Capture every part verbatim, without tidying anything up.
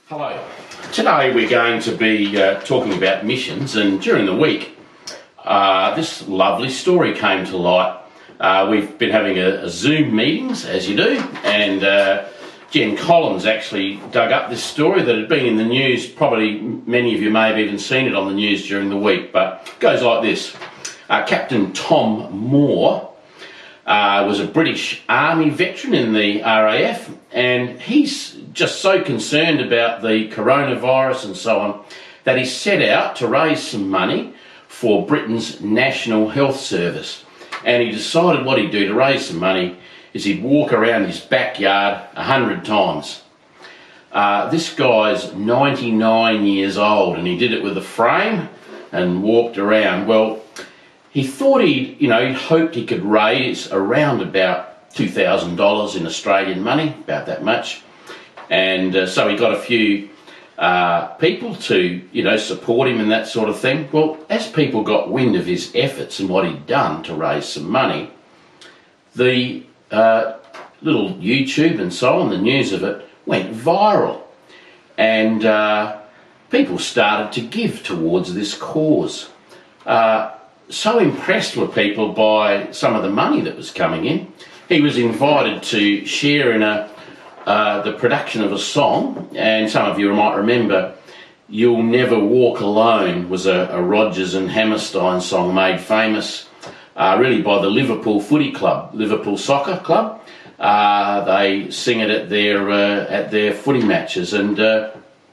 Hello. Today we're going to be uh, talking about missions, and during the week uh, this lovely story came to light. Uh, we've been having a, a Zoom meetings, as you do, and uh, Jen Collins actually dug up this story that had been in the news. Probably many of you may have even seen it on the news during the week, but it goes like this. Uh, Captain Tom Moore Uh, was a British Army veteran in the R A F, and he's just so concerned about the coronavirus and so on that he set out to raise some money for Britain's National Health Service. And he decided what he'd do to raise some money is he'd walk around his backyard a hundred times. Uh, this guy's ninety-nine years old, and he did it with a frame and walked around. Well, he thought he'd, you know, he hoped he could raise around about two thousand dollars in Australian money, about that much. And uh, so he got a few uh, people to, you know, support him and that sort of thing. Well, as people got wind of his efforts and what he'd done to raise some money, the uh, little YouTube and so on, the news of it, went viral. And uh, people started to give towards this cause. Uh, So impressed were people by some of the money that was coming in. He was invited to share in a uh, the production of a song, and some of you might remember "You'll Never Walk Alone" was a, a Rodgers and Hammerstein song made famous uh, really by the Liverpool Footy Club, Liverpool Soccer Club. Uh, they sing it at their uh, at their footy matches, and uh,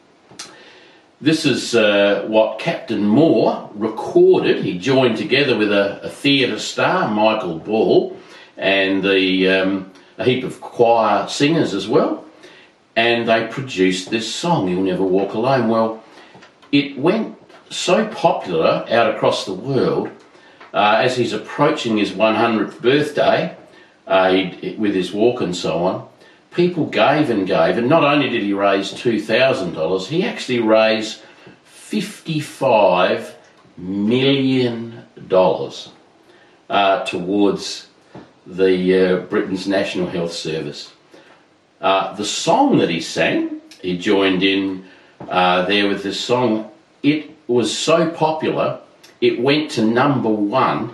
This is uh, what Captain Moore recorded. He joined together with a, a theatre star, Michael Ball, and the, um, a heap of choir singers as well. And they produced this song, "You'll Never Walk Alone." Well, it went so popular out across the world uh, as he's approaching his one hundredth birthday uh, he, with his walk and so on. People gave and gave, and not only did he raise two thousand dollars, he actually raised fifty-five million dollars uh, towards the uh, Britain's National Health Service. Uh, the song that he sang, he joined in uh, there with this song. It was so popular, it went to number one,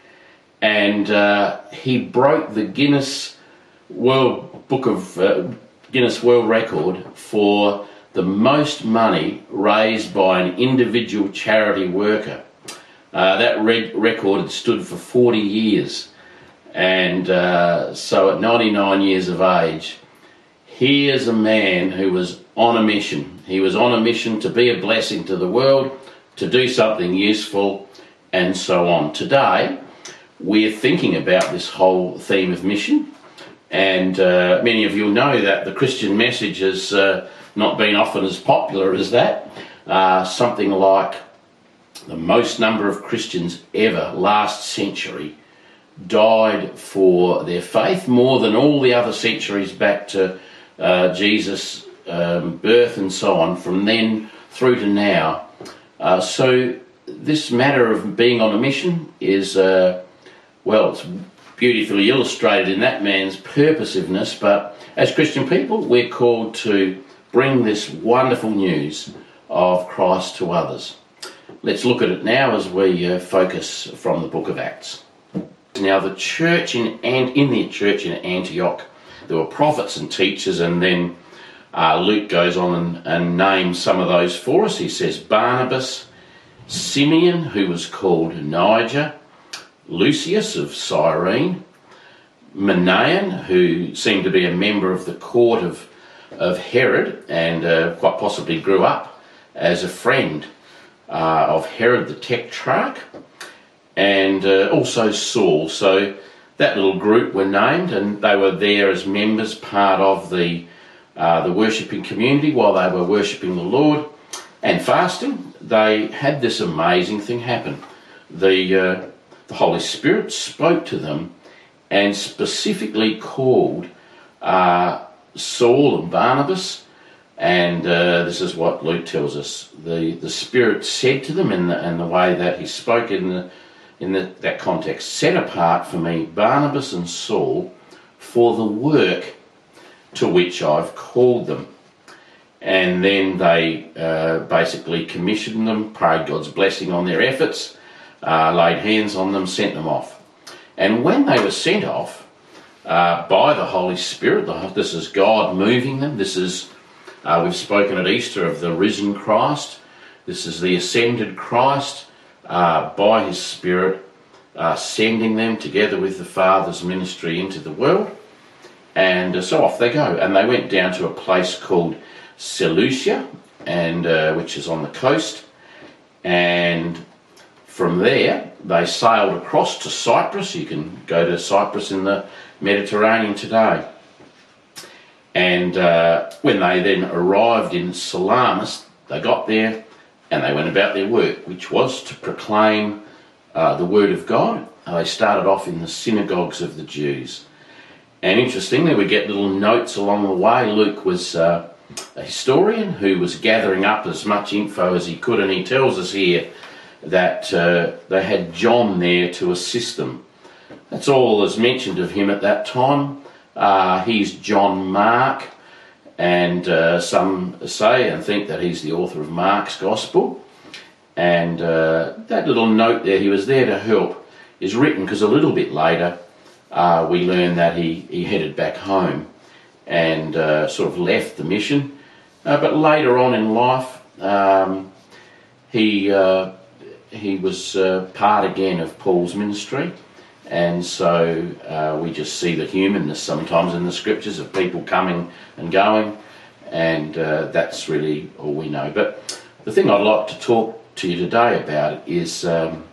and uh, he broke the Guinness World Book of uh, Guinness World Record for the most money raised by an individual charity worker. Uh, that re- record had stood for forty years, and uh, so at ninety-nine years of age, here's a man who was on a mission. He was on a mission to be a blessing to the world, to do something useful, and so on. Today, we're thinking about this whole theme of mission. And uh, many of you know that the Christian message has uh, not been often as popular as that. Uh, something like the most number of Christians ever last century died for their faith, more than all the other centuries back to uh, Jesus' um, birth and so on, from then through to now. Uh, so this matter of being on a mission is, uh, well, it's beautifully illustrated in that man's purposiveness, but as Christian people, we're called to bring this wonderful news of Christ to others. Let's look at it now as we uh, focus from the book of Acts. Now, the church in and in the church in Antioch, there were prophets and teachers, and then uh, Luke goes on and, and names some of those for us. He says Barnabas, Simeon, who was called Niger, Lucius of Cyrene, Manaen, who seemed to be a member of the court of, of Herod and uh, quite possibly grew up as a friend uh, of Herod the Tetrarch, and uh, also Saul. So that little group were named, and they were there as members, part of the, uh, the worshipping community while they were worshipping the Lord and fasting. They had this amazing thing happen. The uh, The Holy Spirit spoke to them and specifically called uh, Saul and Barnabas, and uh, this is what Luke tells us. The, the Spirit said to them in the, in the way that he spoke in, the, in the, that context, "Set apart for me Barnabas and Saul for the work to which I've called them." and then they uh, basically commissioned them, prayed God's blessing on their efforts, uh, laid hands on them, sent them off. And when they were sent off uh, by the Holy Spirit, this is God moving them, this is, uh, we've spoken at Easter of the risen Christ, this is the ascended Christ uh, by his Spirit uh, sending them together with the Father's ministry into the world. And uh, so off they go. And they went down to a place called Seleucia, and uh, which is on the coast. And from there, they sailed across to Cyprus. You can go to Cyprus in the Mediterranean today. And uh, when they then arrived in Salamis, they got there and they went about their work, which was to proclaim uh, the word of God. And they started off in the synagogues of the Jews. And interestingly, we get little notes along the way. Luke was uh, a historian who was gathering up as much info as he could, and he tells us here that uh, they had John there to assist them. That's all that's mentioned of him at that time. Uh, he's John Mark, and uh, some say and think that he's the author of Mark's Gospel. And uh, that little note there, he was there to help, is written because a little bit later uh, we learn that he, he headed back home and uh, sort of left the mission. Uh, but later on in life, um, he, uh, he was uh, part again of Paul's ministry. And so uh, we just see the humanness sometimes in the scriptures of people coming and going, and uh, that's really all we know. But the thing I'd like to talk to you today about is um,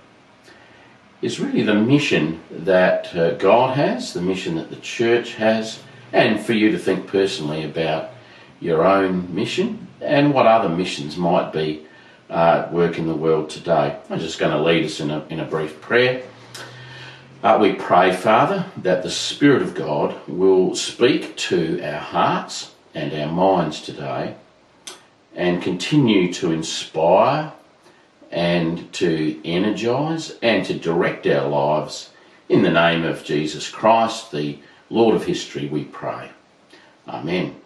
is really the mission that uh, God has, the mission that the church has, and for you to think personally about your own mission and what other missions might be uh, at work in the world today. I'm just going to lead us in a, in a brief prayer. Uh, we pray, Father, that the Spirit of God will speak to our hearts and our minds today and continue to inspire and to energise and to direct our lives. In the name of Jesus Christ, the Lord of history, we pray. Amen.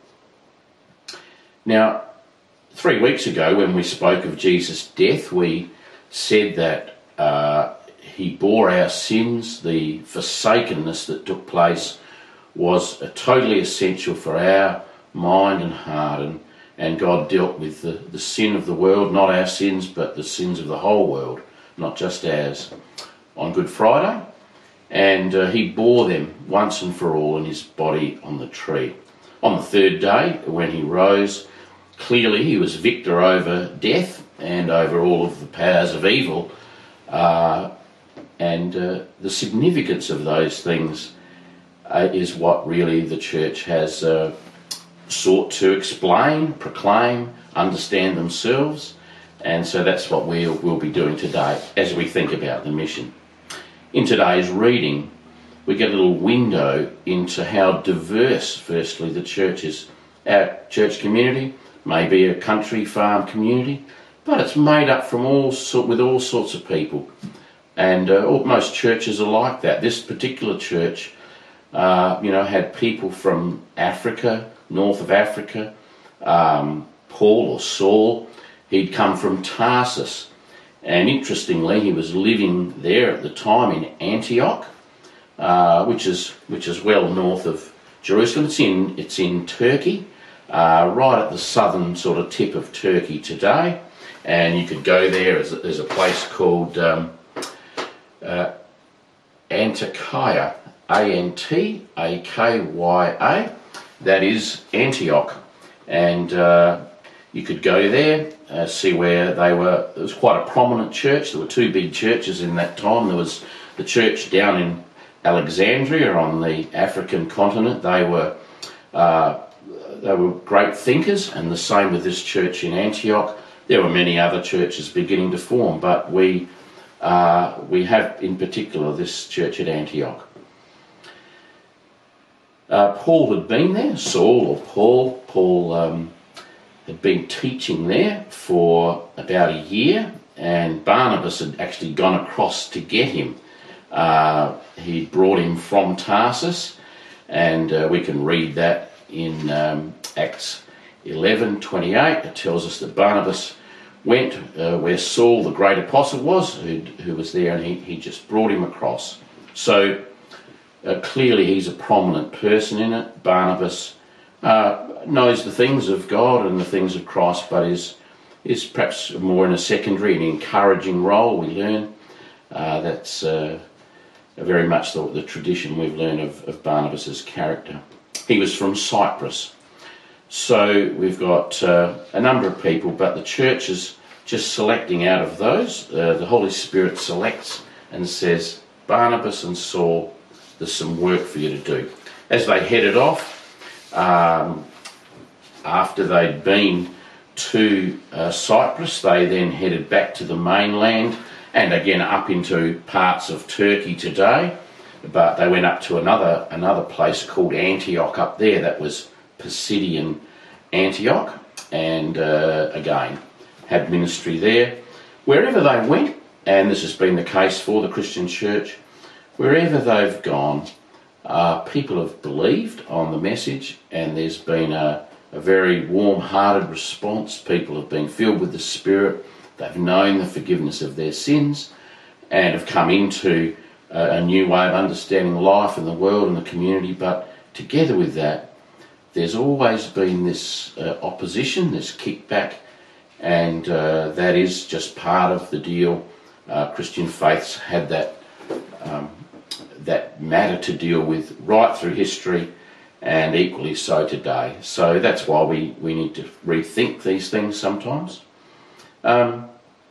Now, three weeks ago when we spoke of Jesus' death, we said that uh, he bore our sins. The forsakenness that took place was totally essential for our mind and heart, and, and God dealt with the, the sin of the world, not our sins, but the sins of the whole world, not just ours, on Good Friday. And uh, he bore them once and for all in his body on the tree. On the third day, when he rose, clearly he was victor over death and over all of the powers of evil. Uh, and uh, the significance of those things uh, is what really the church has uh, sought to explain, proclaim, understand themselves. And so that's what we'll, we'll be doing today as we think about the mission. In today's reading, we get a little window into how diverse, firstly, the church is. Our church community may be a country farm community, but it's made up from all sort, with all sorts of people. And uh, most churches are like that. This particular church, uh, you know, had people from Africa, north of Africa. Um, Paul or Saul, he'd come from Tarsus. And interestingly, he was living there at the time in Antioch, uh, which is which is well north of Jerusalem. It's in it's in Turkey, uh, right at the southern sort of tip of Turkey today. And you could go there. There's a, there's a place called um, uh, Antiochia, A N T A K Y A. That is Antioch, and uh, you could go there. Uh, see where they were. It was quite a prominent church. There were two big churches in that time. There was the church down in Alexandria on the African continent. They were uh, they were great thinkers, and the same with this church in Antioch. There were many other churches beginning to form, but we uh, we have in particular this church at Antioch. Uh, Paul had been there. Saul or Paul. Paul. Um, had been teaching there for about a year, and Barnabas had actually gone across to get him. Uh, he brought him from Tarsus, and uh, we can read that in um, Acts eleven twenty-eight, it tells us that Barnabas went uh, where Saul, the great apostle, was, who, who was there, and he, he just brought him across. So uh, clearly he's a prominent person in it. Barnabas uh, knows the things of God and the things of Christ, but is is perhaps more in a secondary and encouraging role. We learn uh, that's uh, very much the, the tradition we've learned of, of Barnabas's character. He was from Cyprus. So we've got uh, a number of people, but the church is just selecting out of those. Uh, the Holy Spirit selects and says, Barnabas and Saul, there's some work for you to do. As they headed off, um, after they'd been to uh, Cyprus, they then headed back to the mainland and again up into parts of Turkey today. But they went up to another another place called Antioch up there. That was Pisidian Antioch, and uh, again had ministry there. Wherever they went, and this has been the case for the Christian church, wherever they've gone, uh, people have believed on the message, and there's been a, a very warm-hearted response. People have been filled with the Spirit. They've known the forgiveness of their sins and have come into a, a new way of understanding life and the world and the community. But together with that, there's always been this uh, opposition, this kickback, and uh, that is just part of the deal. Uh, Christian faiths had that um, that matter to deal with right through history, and equally so today. So that's why we, we need to rethink these things sometimes. Um,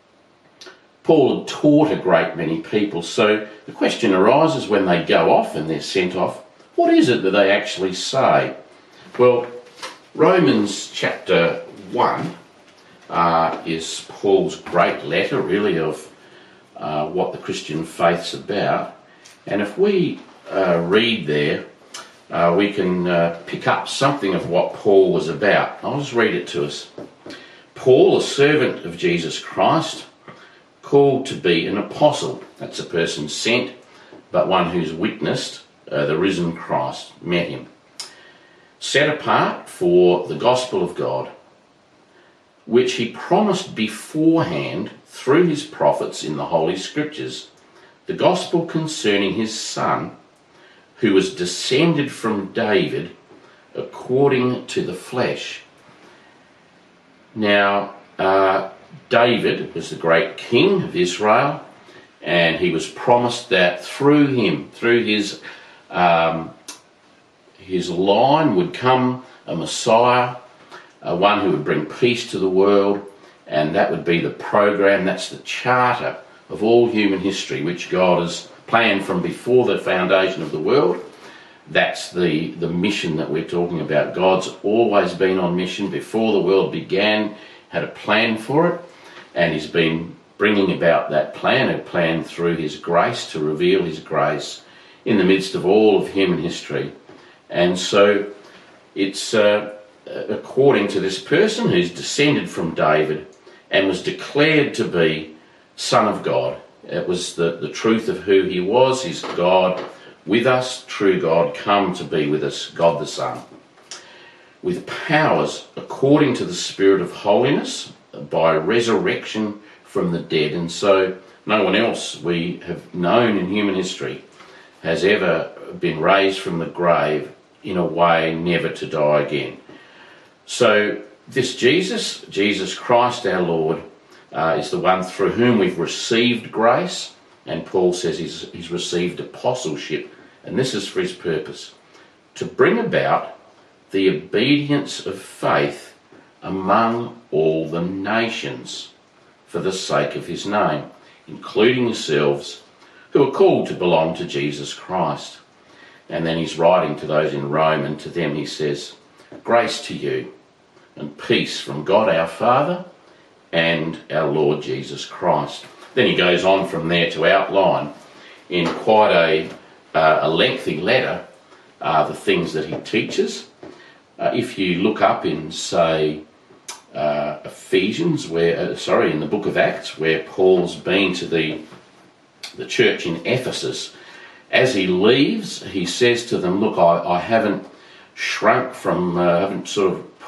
Paul had taught a great many people, so the question arises when they go off and they're sent off, what is it that they actually say? Well, Romans chapter one uh, is Paul's great letter, really, of uh, what the Christian faith's about. And if we uh, read there, uh, we can uh, pick up something of what Paul was about. I'll just read it to us. Paul, a servant of Jesus Christ, called to be an apostle. That's a person sent, but one who's witnessed uh, the risen Christ, met him. Set apart for the gospel of God, which he promised beforehand through his prophets in the Holy Scriptures, the gospel concerning his Son, who was descended from David according to the flesh. Now, uh, David was the great king of Israel, and he was promised that through him, through his um, his line would come a Messiah, uh, one who would bring peace to the world, and that would be the program, that's the charter of all human history, which God has planned from before the foundation of the world. That's the, the mission that we're talking about. God's always been on mission before the world began, had a plan for it, and he's been bringing about that plan, a plan through his grace to reveal his grace in the midst of all of human history. And so it's uh, according to this person who's descended from David and was declared to be Son of God. It was the, the truth of who he was. He's God with us, true God, come to be with us, God the Son, with powers according to the Spirit of holiness by resurrection from the dead. And so no one else we have known in human history has ever been raised from the grave in a way never to die again. So this Jesus, Jesus Christ our Lord, uh, is the one through whom we've received grace, and Paul says he's, he's received apostleship, and this is for his purpose, to bring about the obedience of faith among all the nations for the sake of his name, including yourselves who are called to belong to Jesus Christ. And then he's writing to those in Rome, and to them he says, grace to you and peace from God our Father and our Lord Jesus Christ. Then he goes on from there to outline in quite a, uh, a lengthy letter uh, the things that he teaches. Uh, if you look up in, say, uh, Ephesians, where uh, sorry, in the book of Acts, where Paul's been to the the church in Ephesus, as he leaves, he says to them, look, I, I haven't shrunk from, uh, haven't sort of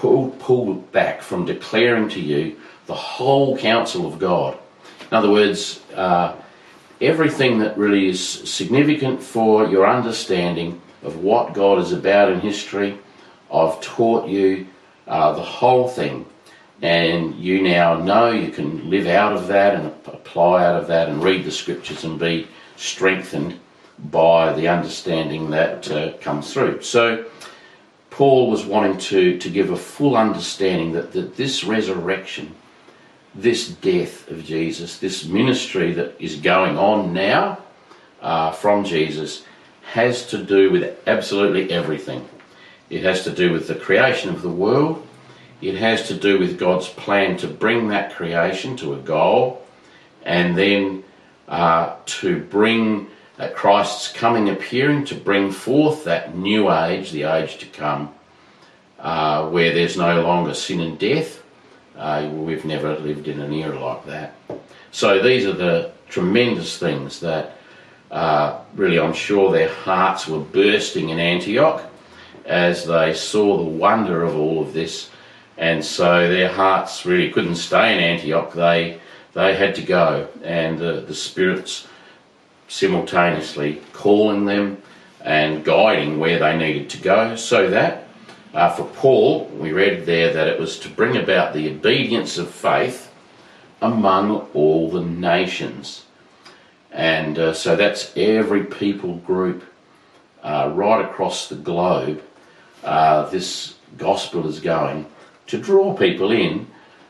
pulled, pulled back from declaring to you the whole counsel of God. In other words, uh, everything that really is significant for your understanding of what God is about in history, I've taught you uh, the whole thing. And you now know you can live out of that and apply out of that and read the scriptures and be strengthened by the understanding that uh, comes through. So Paul was wanting to, to give a full understanding that, that this resurrection, this death of Jesus, this ministry that is going on now uh, from Jesus has to do with absolutely everything. It has to do with the creation of the world. It has to do with God's plan to bring that creation to a goal, and then uh, to bring uh, Christ's coming appearing, to bring forth that new age, the age to come, uh, where there's no longer sin and death. Uh, we've never lived in an era like that. So these are the tremendous things that uh, really I'm sure their hearts were bursting in Antioch as they saw the wonder of all of this. And so their hearts really couldn't stay in Antioch. They they had to go, and the, the Spirit's simultaneously calling them and guiding where they needed to go, so that uh, for Paul, we read there that it was to bring about the obedience of faith among all the nations. And uh, so that's every people group uh, right across the globe. Uh, this gospel is going to draw people in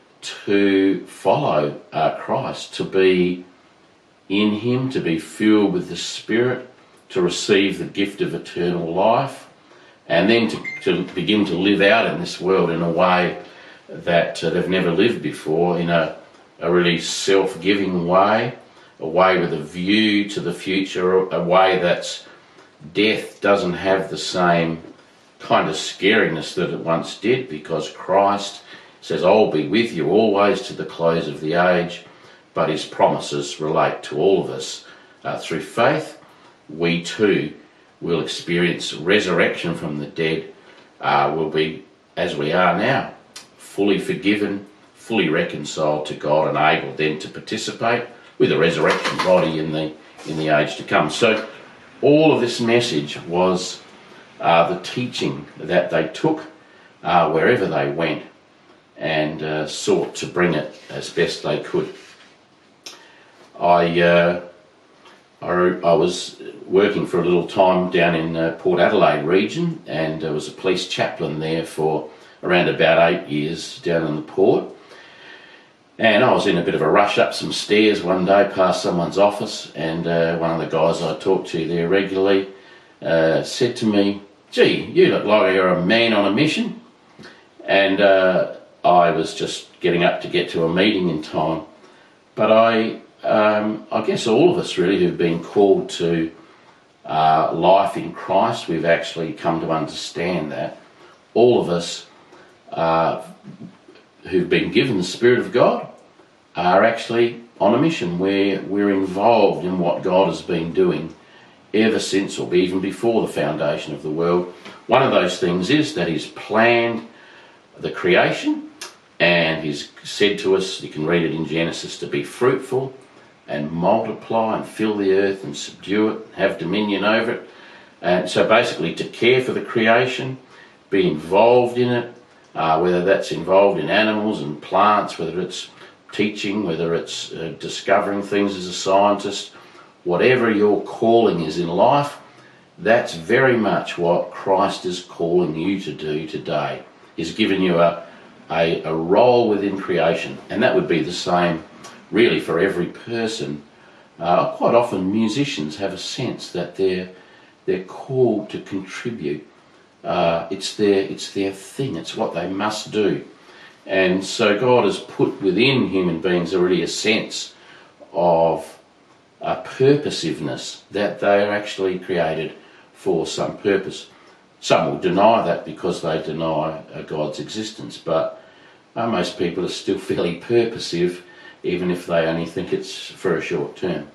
to follow uh, Christ, to be in him, to be filled with the Spirit, to receive the gift of eternal life, and then to, to begin to live out in this world in a way that uh, they've never lived before, in a, a really self-giving way, a way with a view to the future, a way that's death doesn't have the same kind of scariness that it once did, because Christ says, I'll be with you always to the close of the age, but his promises relate to all of us. Uh, through faith, we too will experience resurrection from the dead. Uh, we'll be, as we are now, fully forgiven, fully reconciled to God, and able then to participate with a resurrection body in the, in the age to come. So all of this message was Uh, the teaching that they took uh, wherever they went, and uh, sought to bring it as best they could. I, uh, I, I was working for a little time down in uh, Port Adelaide region, and I was a police chaplain there for around about eight years down in the port. And I was in a bit of a rush up some stairs one day past someone's office, and uh, one of the guys I talked to there regularly uh, said to me, gee, you look like you're a man on a mission. And uh, I was just getting up to get to a meeting in time. But I um, I guess all of us really who've been called to uh, life in Christ, we've actually come to understand that. All of us uh, who've been given the Spirit of God are actually on a mission where we're involved in what God has been doing ever since, or even before the foundation of the world. One of those things is that he's planned the creation, and he's said to us, you can read it in Genesis, to be fruitful and multiply and fill the earth and subdue it, have dominion over it. And so basically to care for the creation, be involved in it, uh, whether that's involved in animals and plants, whether it's teaching, whether it's uh, discovering things as a scientist, whatever your calling is in life, that's very much what Christ is calling you to do today. He's given you a, a, a role within creation, and that would be the same really for every person. Uh, quite often musicians have a sense that they're, they're called to contribute. Uh, it's their, it's their thing, it's what they must do. And so God has put within human beings already a sense of a purposiveness, that they are actually created for some purpose. Some will deny that because they deny uh, God's existence, but uh, most people are still fairly purposive, even if they only think it's for a short term.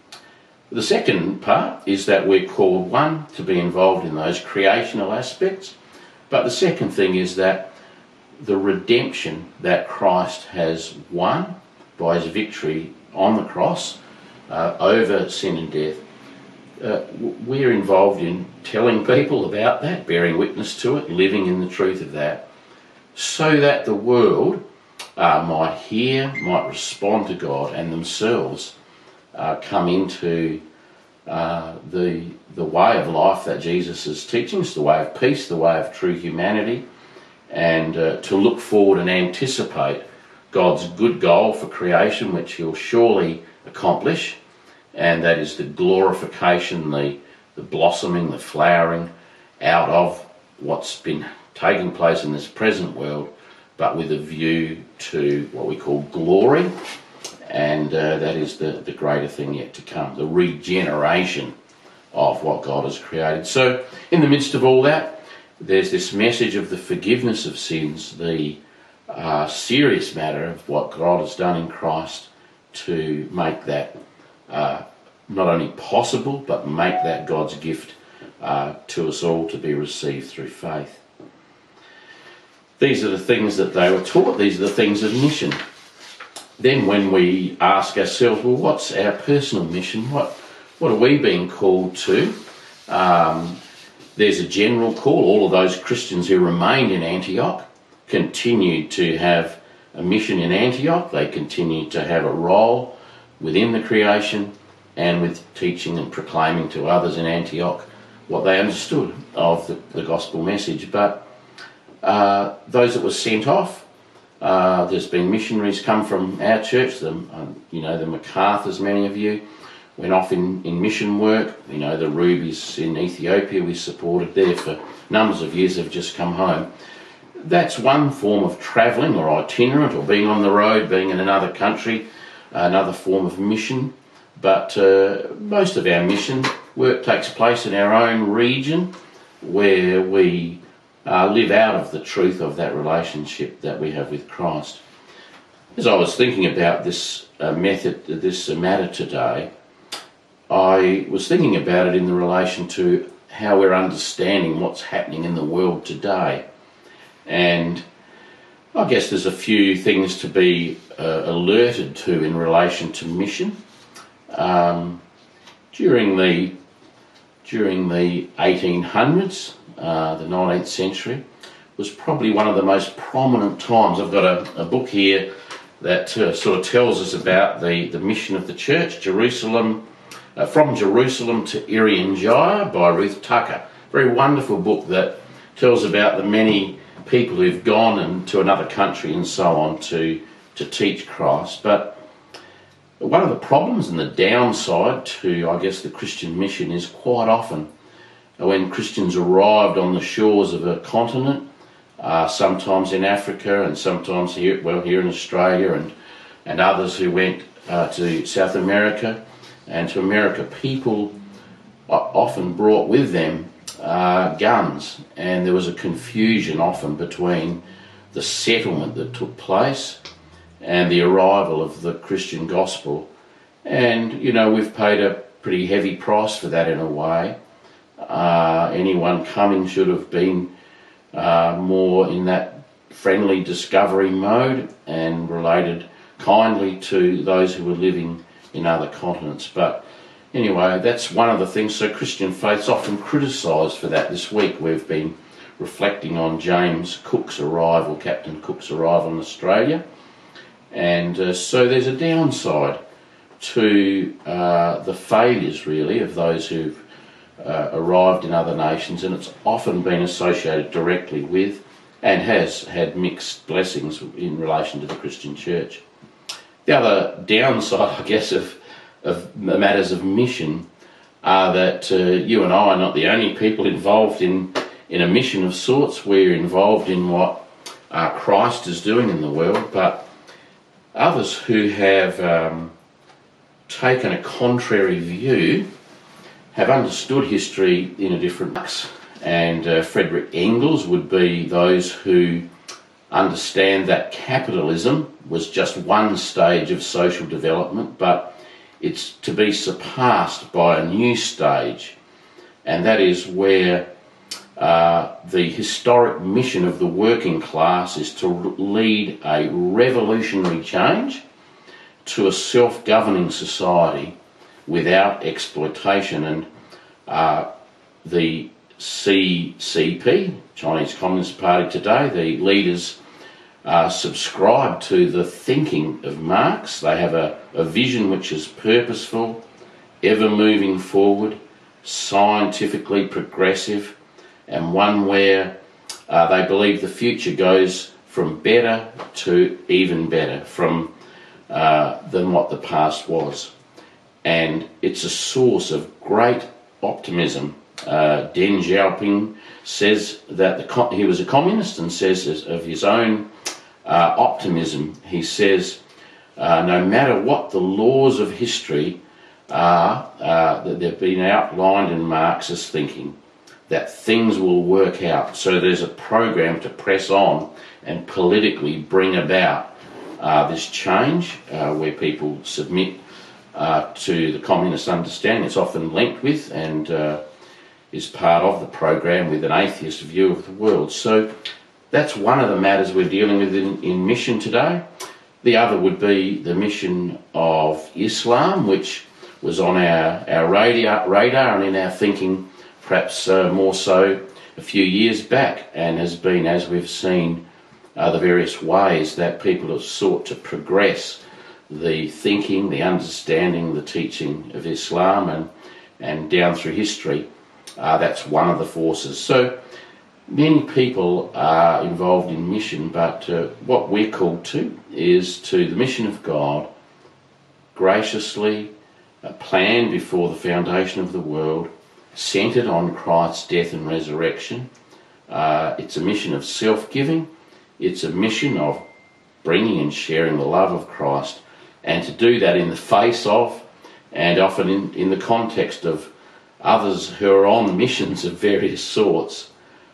The second part is that we're called, one, to be involved in those creational aspects, but the second thing is that the redemption that Christ has won by his victory on the cross uh, over sin and death. Uh, we're involved in telling people about that, bearing witness to it, living in the truth of that, so that the world uh, might hear, might respond to God, and themselves uh, come into uh, the the way of life that Jesus is teaching us, the way of peace, the way of true humanity, and uh, to look forward and anticipate God's good goal for creation, which he'll surely accomplish, and that is the glorification, the, the blossoming, the flowering out of what's been taking place in this present world, but with a view to what we call glory, and uh, that is the, the greater thing yet to come, the regeneration of what God has created. So in the midst of all that, there's this message of the forgiveness of sins, the uh, serious matter of what God has done in Christ to make that uh, not only possible, but make that God's gift uh, to us all to be received through faith. These are the things that they were taught. These are the things of mission. Then when we ask ourselves, well, what's our personal mission? What, what are we being called to? Um, there's a general call. All of those Christians who remained in Antioch continued to have a mission in Antioch. They continued to have a role within the creation and with teaching and proclaiming to others in Antioch what they understood of the, the gospel message. But uh, those that were sent off, uh, there's been missionaries come from our church, the, um, you know, the MacArthurs, many of you, went off in, in mission work. You know, the Rubies in Ethiopia we supported there for numbers of years have just come home. That's one form of travelling or itinerant or being on the road, being in another country, another form of mission. But uh, most of our mission work takes place in our own region where we uh, live out of the truth of that relationship that we have with Christ. As I was thinking about this uh, method, this uh, matter today, I was thinking about it in the relation to how we're understanding what's happening in the world today. And I guess there's a few things to be uh, alerted to in relation to mission. Um, during the during the eighteen hundreds, uh, the nineteenth century, was probably one of the most prominent times. I've got a, a book here that uh, sort of tells us about the, the mission of the church, Jerusalem, uh, from Jerusalem to Irian Jaya by Ruth Tucker. Very wonderful book that tells about the many people who've gone and to another country and so on to to teach Christ. But one of the problems and the downside to, I guess, the Christian mission is quite often when Christians arrived on the shores of a continent, uh, sometimes in Africa and sometimes here, well, here in Australia, and and others who went uh, to South America and to America, people often brought with them uh, guns, and there was a confusion often between the settlement that took place and the arrival of the Christian gospel. And, you know, we've paid a pretty heavy price for that in a way. Uh, anyone coming should have been uh, more in that friendly discovery mode and related kindly to those who were living in other continents. But anyway, that's one of the things. So Christian faith's often criticised for that. This week we've been reflecting on James Cook's arrival, Captain Cook's arrival in Australia. And uh, so there's a downside to uh, the failures, really, of those who've uh, arrived in other nations, and it's often been associated directly with and has had mixed blessings in relation to the Christian church. The other downside, I guess, of, of matters of mission are that uh, you and I are not the only people involved in, in a mission of sorts. We're involved in what uh, Christ is doing in the world, but others who have um, taken a contrary view have understood history in a different way. And uh, Frederick Engels would be those who understand that capitalism was just one stage of social development, but it's to be surpassed by a new stage, and that is where Uh, the historic mission of the working class is to lead a revolutionary change to a self-governing society without exploitation. And uh, the C C P, Chinese Communist Party today, the leaders uh, subscribe to the thinking of Marx. They have a, a vision which is purposeful, ever moving forward, scientifically progressive, and one where uh, they believe the future goes from better to even better from uh, than what the past was. And it's a source of great optimism. Uh, Deng Xiaoping says that the co- he was a communist and says of his own uh, optimism, he says, uh, no matter what the laws of history are, uh, that they've been outlined in Marxist thinking, that things will work out. So there's a program to press on and politically bring about uh, this change uh, where people submit uh, to the communist understanding. It's often linked with and uh, is part of the program with an atheist view of the world. So that's one of the matters we're dealing with in, in mission today. The other would be the mission of Islam, which was on our, our radar, radar and in our thinking perhaps uh, more so a few years back, and has been, as we've seen, uh, the various ways that people have sought to progress the thinking, the understanding, the teaching of Islam, and, and down through history, uh, that's one of the forces. So many people are involved in mission, but uh, what we're called to is to the mission of God, graciously uh, planned before the foundation of the world, centred on Christ's death and resurrection. Uh, it's a mission of self-giving. It's a mission of bringing and sharing the love of Christ, and to do that in the face of and often in, in the context of others who are on missions of various sorts.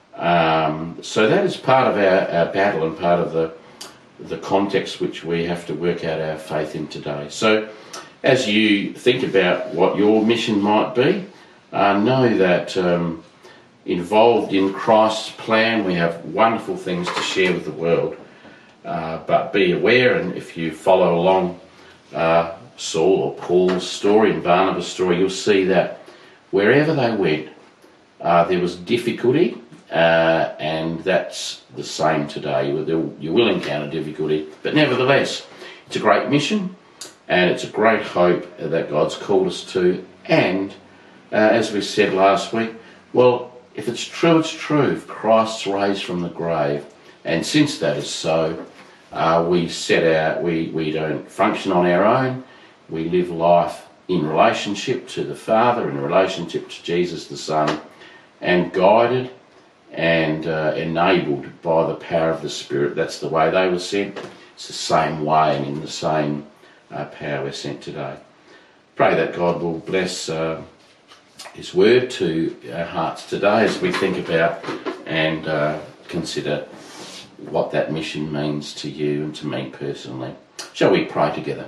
Um, so that is part of our, our battle and part of the, the context which we have to work out our faith in today. So as you think about what your mission might be, Uh, know that um, involved in Christ's plan, we have wonderful things to share with the world. Uh, but be aware, and if you follow along uh, Saul or Paul's story and Barnabas' story, you'll see that wherever they went, uh, there was difficulty, uh, and that's the same today. You, you will encounter difficulty, but nevertheless, it's a great mission, and it's a great hope that God's called us to. And Uh, as we said last week, well, if it's true, it's true. If Christ's raised from the grave, and since that is so, uh, we set out, we, we don't function on our own. We live life in relationship to the Father, in relationship to Jesus the Son, and guided and uh, enabled by the power of the Spirit. That's the way they were sent. It's the same way and in the same uh, power we're sent today. Pray that God will bless Uh, His word to our hearts today as we think about and uh, consider what that mission means to you and to me personally. Shall we pray together?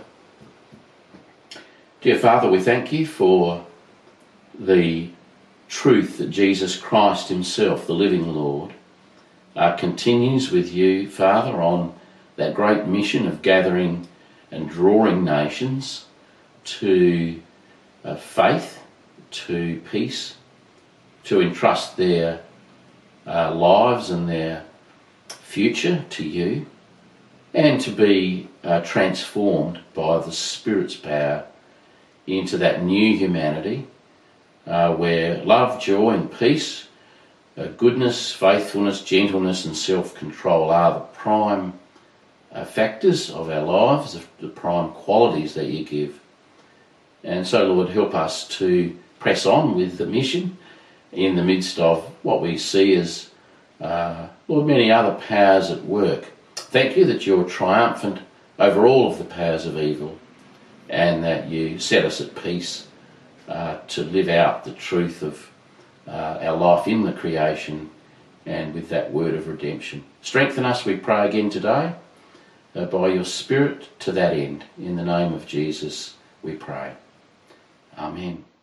Dear Father, we thank you for the truth that Jesus Christ himself, the living Lord, uh, continues with you, Father, on that great mission of gathering and drawing nations to uh, faith, to peace, to entrust their uh, lives and their future to you, and to be uh, transformed by the Spirit's power into that new humanity uh, where love, joy and peace, uh, goodness, faithfulness, gentleness and self-control are the prime uh, factors of our lives, the, the prime qualities that you give. And so, Lord, help us to press on with the mission in the midst of what we see as, uh, Lord, many other powers at work. Thank you that you're triumphant over all of the powers of evil, and that you set us at peace uh, to live out the truth of uh, our life in the creation and with that word of redemption. Strengthen us, we pray again today, uh, by your Spirit to that end. In the name of Jesus we pray. Amen.